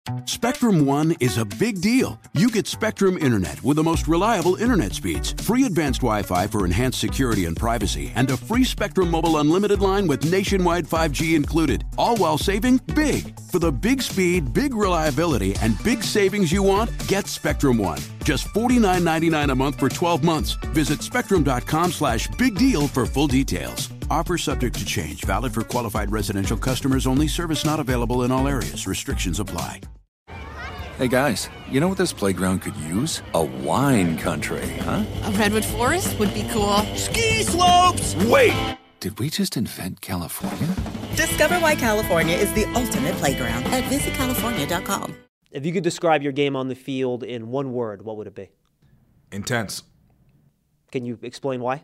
Spectrum One is a big deal. You get Spectrum Internet with the most reliable internet speeds, free advanced Wi-Fi for enhanced security and privacy, and a free Spectrum Mobile Unlimited line with nationwide 5G included, all while saving big. For the big speed, big reliability, and big savings you want, get Spectrum One. Just $49.99 a month for 12 months. Visit spectrum.com/big deal for full details. Offer subject to change. Valid for qualified residential customers only. Service not available in all areas. Restrictions apply. Hey guys, you know what this playground could use? A wine country, huh? A redwood forest would be cool. Ski slopes! Wait! Did we just invent California? Discover why California is the ultimate playground at visitcalifornia.com. If you could describe your game on the field in one word, what would it be? Intense. Can you explain why?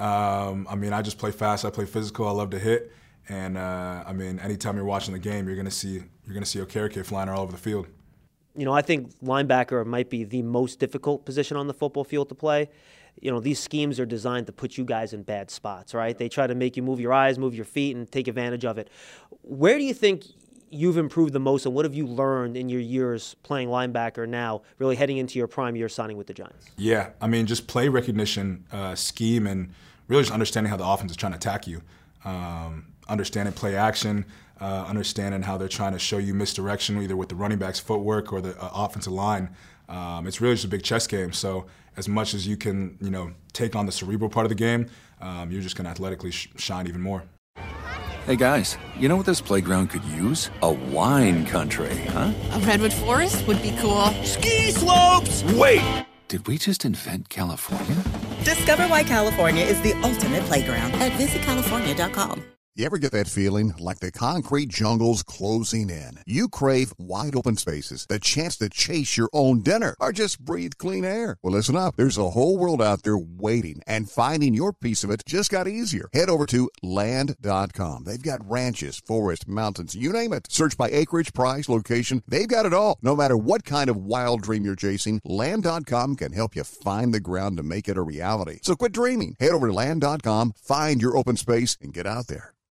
I just play fast. I play physical. I love to hit. And anytime you're watching the game, you're gonna see Okereke flying all over the field. You know, I think linebacker might be the most difficult position on the football field to play. You know, these schemes are designed to put you guys in bad spots, right? They try to make you move your eyes, move your feet, and take advantage of it. Where do you think you've improved the most, and what have you learned in your years playing linebacker now, really heading into your prime year signing with the Giants? Yeah, just play recognition, scheme, and really just understanding how the offense is trying to attack you. Understanding play action, understanding how they're trying to show you misdirection, either with the running back's footwork or the offensive line. It's really just a big chess game. So as much as you can, take on the cerebral part of the game, you're just going to athletically shine even more. Hey guys, you know what this playground could use? A wine country, huh? A redwood forest would be cool. Ski slopes! Wait! Did we just invent California? Discover why California is the ultimate playground at visitcalifornia.com. You ever get that feeling like the concrete jungle's closing in? You crave wide open spaces, the chance to chase your own dinner, or just breathe clean air. Well, listen up. There's a whole world out there waiting, and finding your piece of it just got easier. Head over to Land.com. They've got ranches, forests, mountains, you name it. Search by acreage, price, location. They've got it all. No matter what kind of wild dream you're chasing, Land.com can help you find the ground to make it a reality. So quit dreaming. Head over to Land.com, find your open space, and get out there.